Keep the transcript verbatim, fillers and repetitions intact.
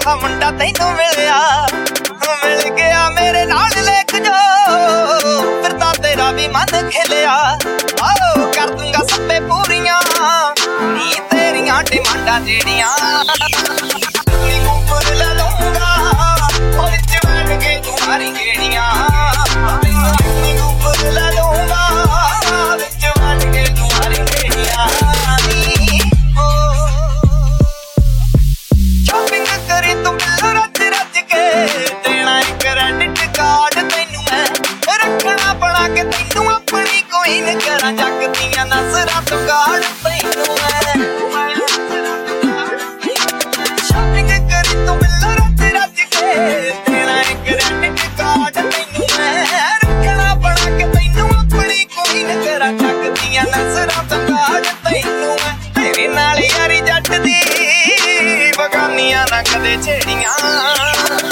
ਜਿਹਾ ਮੁੰਡਾ ਤੈਨੂੰ ਮਿਲਿਆ, ਮਿਲ ਗਿਆ ਮੇਰੇ ਨਾਲ ਲੇਖ ਜੋ ਫਿਰਦਾ ਤੇਰਾ ਵੀ ਮਨ ਖਿਲਿਆ। ਆਓ ਕਰ ਦੂੰਗਾ ਸੱਪੇ ਪੂਰੀਆਂ ਨੀ ਤੇਰੀਆਂ ਡਿਮਾਂਡਾਂ ਜਿਹੜੀਆਂ। ਉੱਪਰ ਲੈ ਲਊਂਗਾ ਉਹ ਵਿੱਚ ਬੈਠ ਕੇ ਤੂੰ ਮਾਰੀ ਗੇੜੀਆਂ। ਉੱਪਰ ਲੈ ਲਊਂਗਾ ਵਿੱਚ ਬੈਠ ਕੇ ਤੂੰ ਮਾਰੀ ਗੇੜੀਆਂ। ਸ਼ਾਪਿੰਗ ਕਰੀ ਤੂੰ ਬਿੱਲ ਰੱਜ ਰੱਜ ਕੇ ਦੇਣਾ ਇੱਕ ਕ੍ਰੈਡਿਟ ਕਾਰਡ ਤੈਨੂੰ ਮੈਂ ਰੱਖਣਾ ਬਣਾ ਕੇ ਤੈਨੂੰ ਆਪਣੀ ਕੋਇਨ ਕਰਾਂ ਜੱਗ ਦੀਆਂ ਨਜ਼ਰਾਂ ਤੋਂ ਕਾੜ ਤੈਨੂੰ ਮੈਂ। ਸ਼ਾਪਿੰਗ ਕਰੀ ਤੂੰ ਬਿੱਲ ਰੱਜ ਰੱਜ ਕੇ ਦੇਣਾ ਇੱਕ ਕ੍ਰੈਡਿਟ ਕਾਰਡ ਤੈਨੂੰ ਮੈਂ ਰੱਖਣਾ ਬਣਾ ਕੇ ਤੈਨੂੰ ਆਪਣੀ ਕੋਇਨ ਕਰਾਂ ਜੱਗ ਦੀਆਂ ਨਜ਼ਰਾਂ ਤੋਂ ਕਾੜ ਤੈਨੂੰ ਮੈਂ। ਤੇਰੇ ਨਾਲ ਯਾਰੀ ਜੱਟ ਦੀ ਬਗਾਨੀਆਂ ਨਾ ਕਦੇ ਛੇੜੀਆਂ।